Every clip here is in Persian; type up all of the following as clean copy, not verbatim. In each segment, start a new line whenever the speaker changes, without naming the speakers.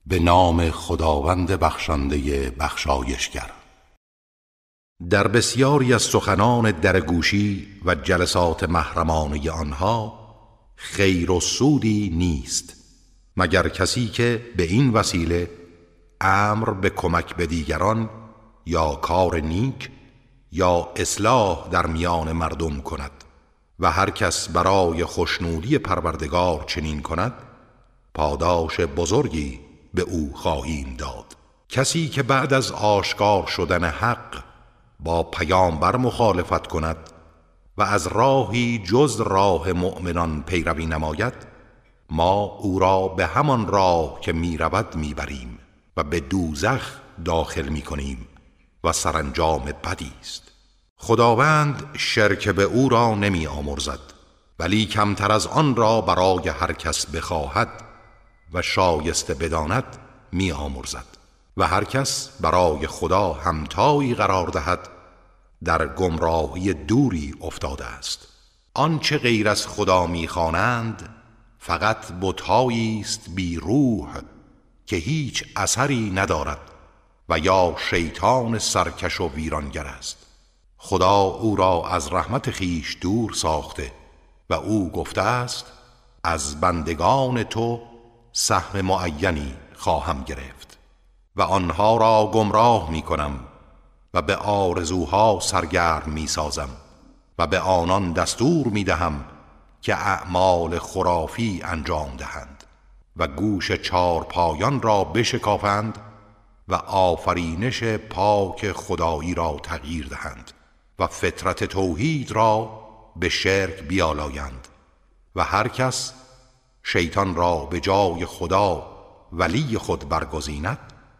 به نام خداوند بخشنده بخشایشگر. در بسیاری از سخنان درگوشی و جلسات محرمانه آنها خیر و سودی نیست، مگر کسی که به این وسیله امر به کمک به دیگران یا کار نیک یا اصلاح در میان مردم کند. و هر کس برای خوشنودی پروردگار چنین کند، پاداش بزرگی به او خواهیم داد. کسی که بعد از آشکار شدن حق با پیامبر مخالفت کند و از راهی جز راه مؤمنان پیروی نماید، ما او را به همان راه که می رود می بریم و به دوزخ داخل می کنیم و سرانجام بدی است. خداوند شرک به او را نمی آمرزد، ولی کمتر از آن را برای هر کس بخواهد و شایسته بداند می آمرزد. و هر کس برای خدا همتایی قرار دهد در گمراهی دوری افتاده است. آنچه غیر از خدا می خوانند فقط بت‌هایی است بی روح که هیچ اثری ندارد و یا شیطان سرکش و ویرانگر است. خدا او را از رحمت خیش دور ساخته و او گفته است از بندگان تو سهم معینی خواهم گرفت و آنها را گمراه می کنم و به آرزوها سرگرم می سازم و به آنان دستور می دهم که اعمال خرافی انجام دهند و گوش چارپایان را بشکافند و آفرینش پاک خدایی را تغییر دهند و فطرت توحید را به شرک بیالایند. و هر کس شیطان را به جای خدا ولی خود برگزیند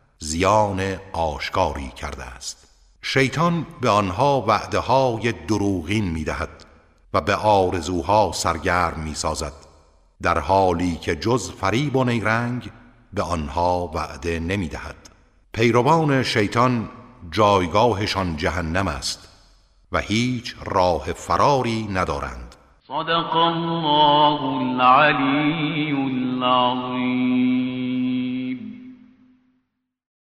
زیان آشکاری کرده است. شیطان به آنها وعده‌های دروغین می‌دهد و به آرزوها سرگرم می‌سازد، در حالی که جز فریب و نیرنگ به آنها وعده نمی‌دهد. پیروان شیطان جایگاهشان جهنم است و هیچ راه فراری ندارند.
صدق الله العلی العظیم.